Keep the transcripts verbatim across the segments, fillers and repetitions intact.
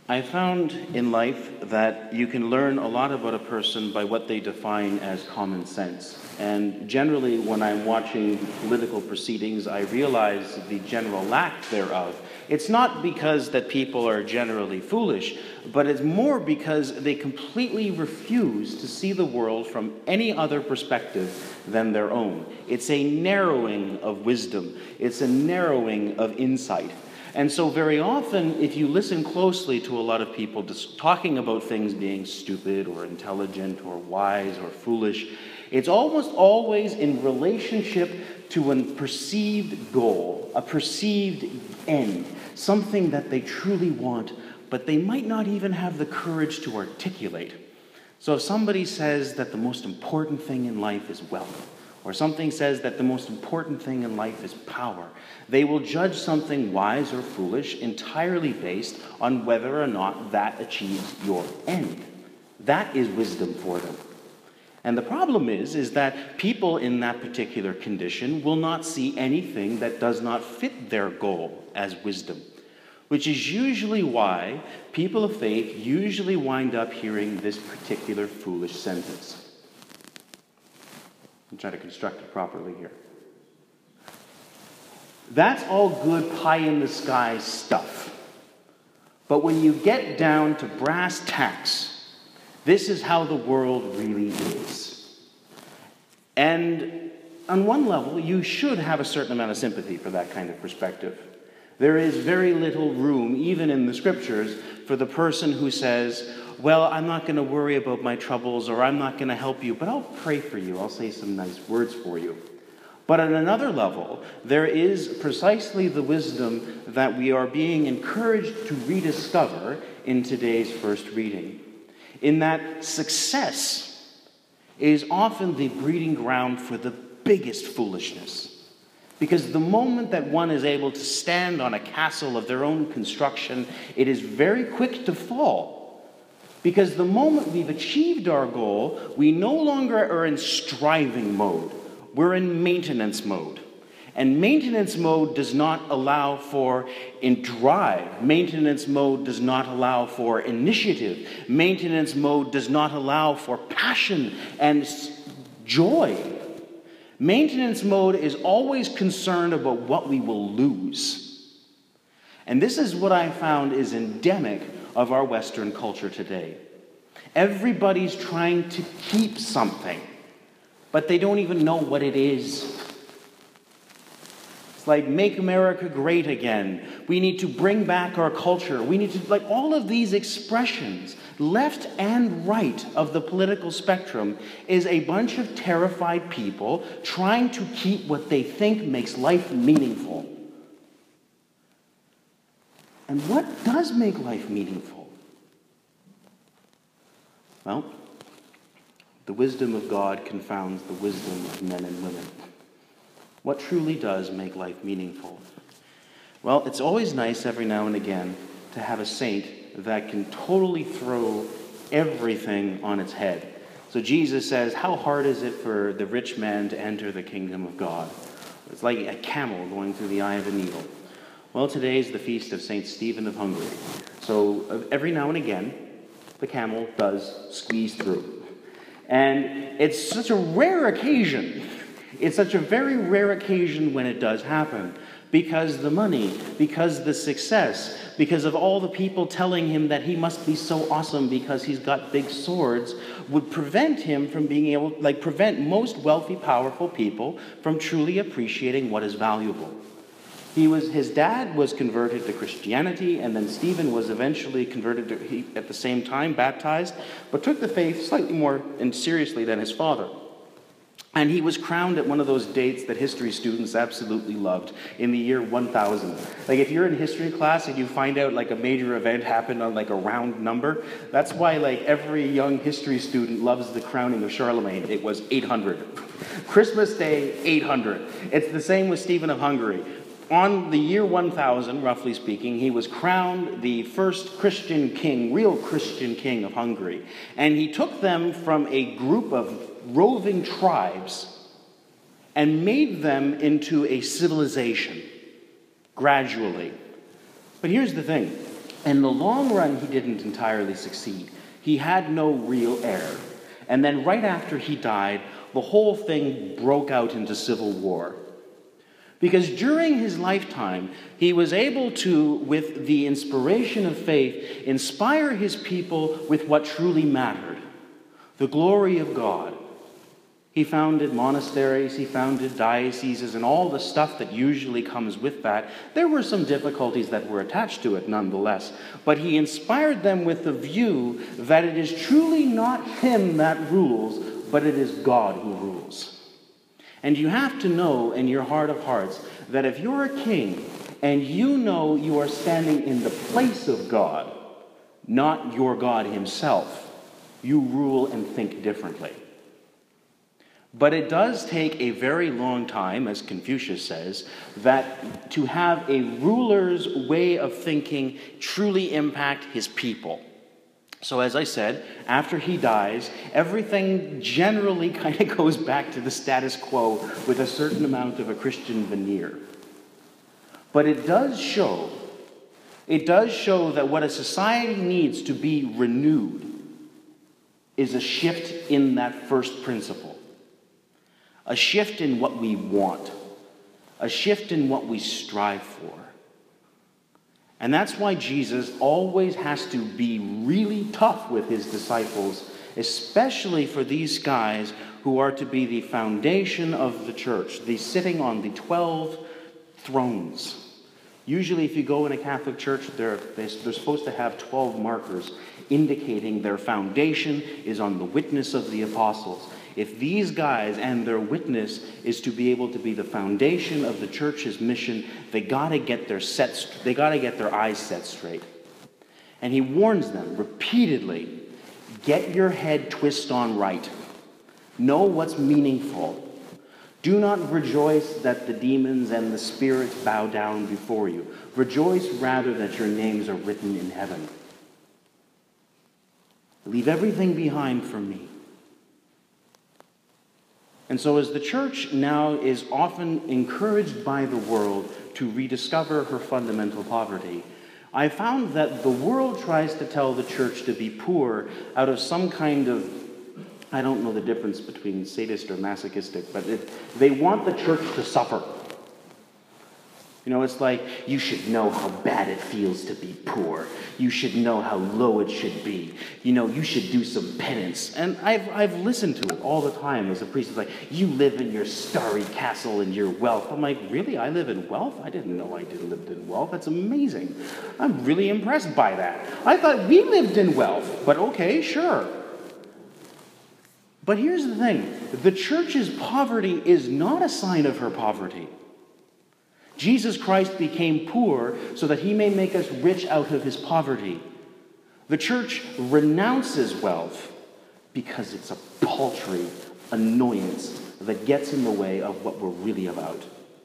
I found in life that you can learn a lot about a person by what they define as common sense. And generally, when I'm watching political proceedings, I realize the general lack thereof. It's not because that people are generally foolish, but it's more because they completely refuse to see the world from any other perspective than their own. It's a narrowing of wisdom. It's a narrowing of insight. And so very often, if you listen closely to a lot of people just talking about things being stupid or intelligent or wise or foolish, it's almost always in relationship to a perceived goal, a perceived end, something that they truly want, but they might not even have the courage to articulate. So if somebody says that the most important thing in life is wealth, or something says that the most important thing in life is power, they will judge something wise or foolish entirely based on whether or not that achieves your end. That is wisdom for them. And the problem is, is that people in that particular condition will not see anything that does not fit their goal as wisdom, which is usually why people of faith usually wind up hearing this particular foolish sentence. I'm trying to construct it properly here. That's all good pie-in-the-sky stuff. But when you get down to brass tacks, this is how the world really is. And on one level, you should have a certain amount of sympathy for that kind of perspective. There is very little room, even in the scriptures, for the person who says, well, I'm not going to worry about my troubles, or I'm not going to help you, but I'll pray for you. I'll say some nice words for you. But on another level, there is precisely the wisdom that we are being encouraged to rediscover in today's first reading. In that success is often the breeding ground for the biggest foolishness. Because the moment that one is able to stand on a castle of their own construction, it is very quick to fall. Because the moment we've achieved our goal, we no longer are in striving mode. We're in maintenance mode. And maintenance mode does not allow for in drive. Maintenance mode does not allow for initiative. Maintenance mode does not allow for passion and joy. Maintenance mode is always concerned about what we will lose. And this is what I found is endemic of our Western culture today. Everybody's trying to keep something, but they don't even know what it is. It's like, make America great again. We need to bring back our culture. We need to, like, all of these expressions, left and right of the political spectrum, is a bunch of terrified people trying to keep what they think makes life meaningful. And what does make life meaningful? Well, the wisdom of God confounds the wisdom of men and women. What truly does make life meaningful? Well, it's always nice every now and again to have a saint that can totally throw everything on its head. So Jesus says, how hard is it for the rich man to enter the kingdom of God? It's like a camel going through the eye of a needle. Well, today is the feast of Saint Stephen of Hungary. So every now and again, the camel does squeeze through. And it's such a rare occasion. It's such a very rare occasion when it does happen. Because the money, because the success, because of all the people telling him that he must be so awesome because he's got big swords, would prevent him from being able, like prevent most wealthy, powerful people from truly appreciating what is valuable. He was, his dad was converted to Christianity, and then Stephen was eventually converted to, he, at the same time, baptized, but took the faith slightly more and seriously than his father. And he was crowned at one of those dates that history students absolutely loved, in the year one thousand. Like, if you're in history class and you find out, like, a major event happened on, like, a round number, that's why, like, every young history student loves the crowning of Charlemagne. It was eight hundred. Christmas Day, eight hundred. It's the same with Stephen of Hungary. On the year one thousand, roughly speaking, he was crowned the first Christian king, real Christian king of Hungary. And he took them from a group of roving tribes and made them into a civilization, gradually. But here's the thing. In the long run, he didn't entirely succeed. He had no real heir. And then right after he died, the whole thing broke out into civil war. Because during his lifetime, he was able to, with the inspiration of faith, inspire his people with what truly mattered, the glory of God. He founded monasteries, he founded dioceses, and all the stuff that usually comes with that. There were some difficulties that were attached to it nonetheless, but he inspired them with the view that it is truly not him that rules, but it is God who rules. And you have to know in your heart of hearts that if you're a king and you know you are standing in the place of God, not your God himself, you rule and think differently. But it does take a very long time, as Confucius says, that to have a ruler's way of thinking truly impact his people. So as I said, after he dies, everything generally kind of goes back to the status quo with a certain amount of a Christian veneer. But it does show, it does show that what a society needs to be renewed is a shift in that first principle. A shift in what we want. A shift in what we strive for. And that's why Jesus always has to be really tough with his disciples, especially for these guys who are to be the foundation of the church, the sitting on the twelve thrones. Usually if you go in a Catholic church, they're, they're supposed to have twelve markers indicating their foundation is on the witness of the apostles. If these guys and their witness is to be able to be the foundation of the church's mission, they gotta get their set, they gotta get their eyes set straight. And he warns them repeatedly, get your head twist on right. Know what's meaningful. Do not rejoice that the demons and the spirits bow down before you. Rejoice rather that your names are written in heaven. Leave everything behind for me. And so as the church now is often encouraged by the world to rediscover her fundamental poverty, I found that the world tries to tell the church to be poor out of some kind of, I don't know the difference between sadist or masochistic, but it, they want the church to suffer. You know, it's like, you should know how bad it feels to be poor. You should know how low it should be. You know, you should do some penance. And I've, I've listened to it all the time as a priest. It's like, you live in your starry castle and your wealth. I'm like, really? I live in wealth? I didn't know I did live in wealth. That's amazing. I'm really impressed by that. I thought we lived in wealth, but okay, sure. But here's the thing. The church's poverty is not a sign of her poverty. Jesus Christ became poor so that he may make us rich out of his poverty. The church renounces wealth because it's a paltry annoyance that gets in the way of what we're really about.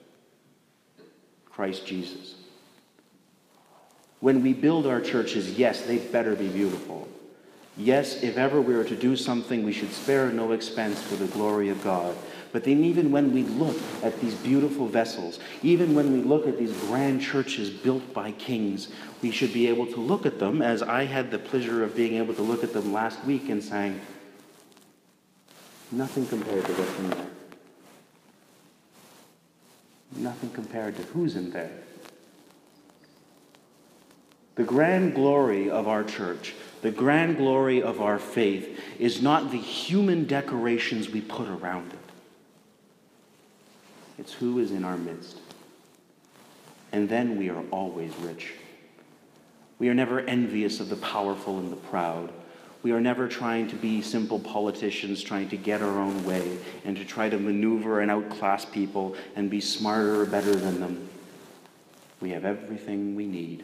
Christ Jesus. When we build our churches, yes, they better be beautiful. Yes, if ever we are to do something, we should spare no expense for the glory of God. But then even when we look at these beautiful vessels, even when we look at these grand churches built by kings, we should be able to look at them, as I had the pleasure of being able to look at them last week and saying, nothing compared to what's in there. Nothing compared to who's in there. The grand glory of our church, the grand glory of our faith, is not the human decorations we put around it. It's who is in our midst. And then we are always rich. We are never envious of the powerful and the proud. We are never trying to be simple politicians trying to get our own way and to try to maneuver and outclass people and be smarter or better than them. We have everything we need.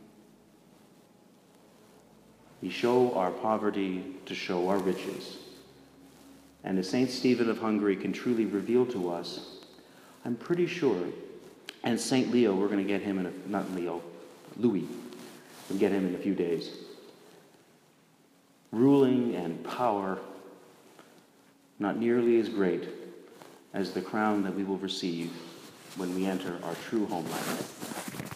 We show our poverty to show our riches. And as Saint Stephen of Hungary can truly reveal to us, I'm pretty sure, and Saint Leo, we're going to get him in a, not Leo, Louis, we'll get him in a few days. Ruling and power, not nearly as great as the crown that we will receive when we enter our true homeland.